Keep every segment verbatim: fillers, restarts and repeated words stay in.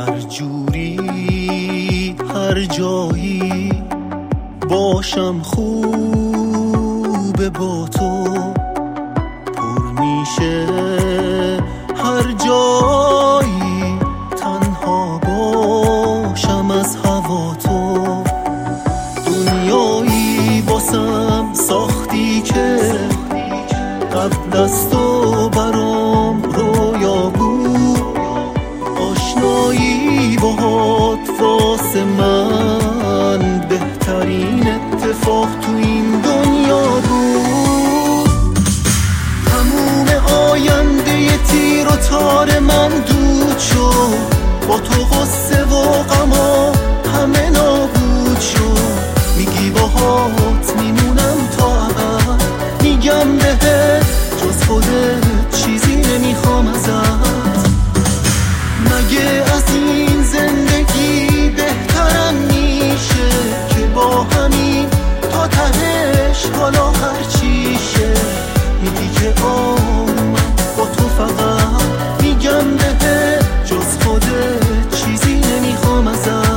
هر جوری هر جایی باشم خوبه با تو، پر میشه هر جایی تنها باشم از هوا تو. دنیایی واسم ساختی که قبل از تو برام رویا بود، آشنایی باهات واسه من بهترین اتفاق تو این دنیا بود. تموم آینده تیر و تار من دود شد، با تو غصه و غما همه نابود شد. میگی باهات میمونم تا ابد، میگم بهت جز خودت چیزی نمیخوام ازت. مگه از این زندگی بهترم میشه که با همین تا تهش حالا هر چیشه. میگی که آمم با تو فقط، میگم بهت جز خودت چیزی نمیخوام ازت.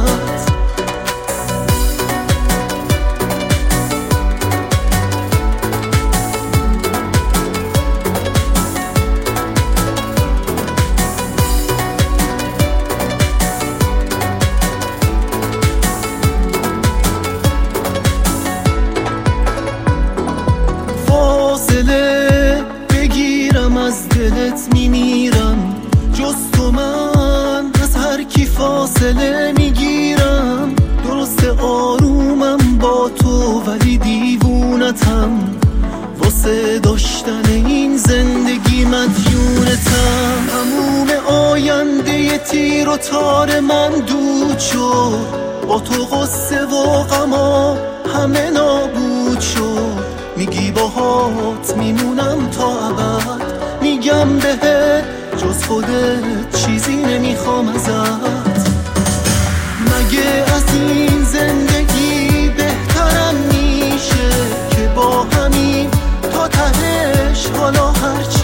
بگیرم از دلت میمیرم، جز تو من از هر کی فاصله میگیرم. درست آرومم با تو ولی دیوونتم، واسه داشتن این زندگی مدیونتم. تموم آینده تیر و تار من دود شد، با تو غصه و غما همه نابود شد. میگی باهات میمونم تا ابد، میگم بهت جز خودت چیزی نمیخوام ازت. مگه از این زندگی بهترم میشه که با همین تا تهش حالا هرچی